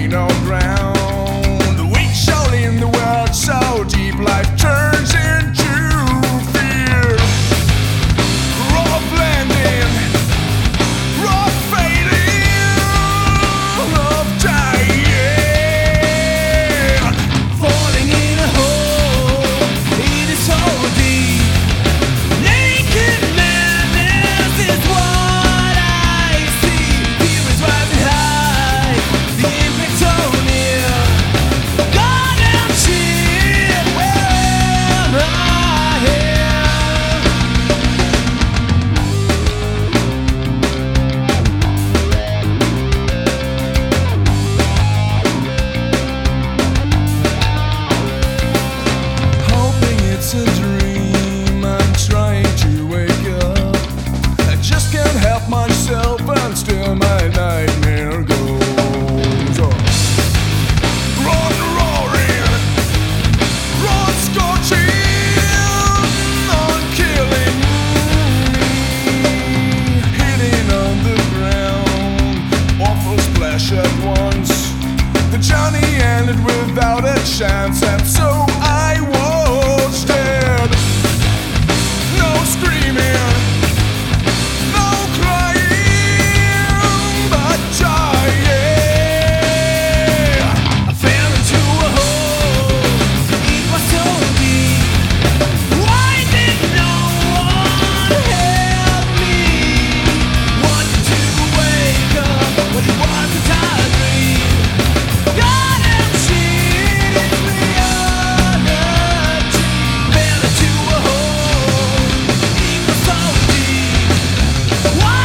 rain or ground. We surely in the world so deep, life turns into fear. Raw blending, raw fading of dying. Falling in a hole, it is so deep. Naked madness is what I see. Fear is rising high, the impact's so near. God and shit, where am I here? Hoping it's a dream, I'm trying to wake up. I just can't help myself and still my nightmare goes on. Run roaring, run scorching, on killing me. Hitting on the ground, awful splash at once. The journey ended without a chance, and so I was dead. No screaming, no crying, but dying. I fell into a hole, it was so deep. Why did no one help me? Wanted to wake up, but it wasn't a dream. God and shit, it's reality. Fell into a hole, it was so deep. Why